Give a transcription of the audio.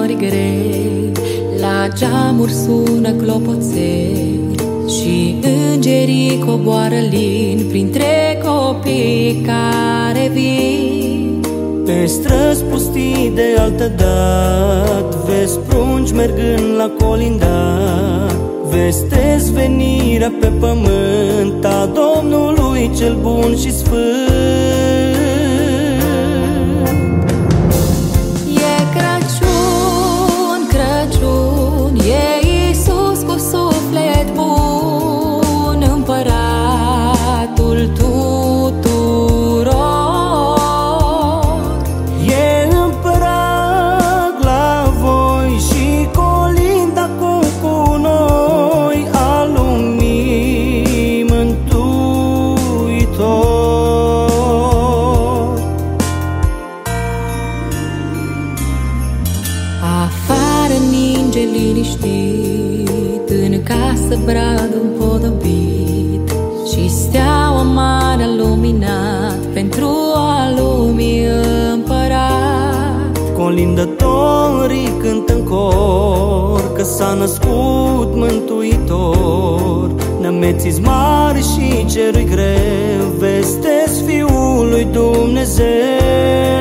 nori grei, la geamuri sună clopoței și îngerii coboară lin printre copii care vin. Pe străzi pustii de altă dat, vezi prunci mergând la colindat, vestezi venirea pe pământ a Domnului cel bun și sfânt. E Crăciun, Crăciun, e Iisus cu suflet bun, împăratul tuturor. E împărat la voi și colinda acum cu noi a lumii mântuitor. Afară ninge liniștit, în casă bradul împodobit și steaua mare a luminat pentru a lumii împărat. Colindătorii cântă în cor că s-a născut Mântuitor. Neameți mari și cerul greu vestesc Fiul lui Dumnezeu.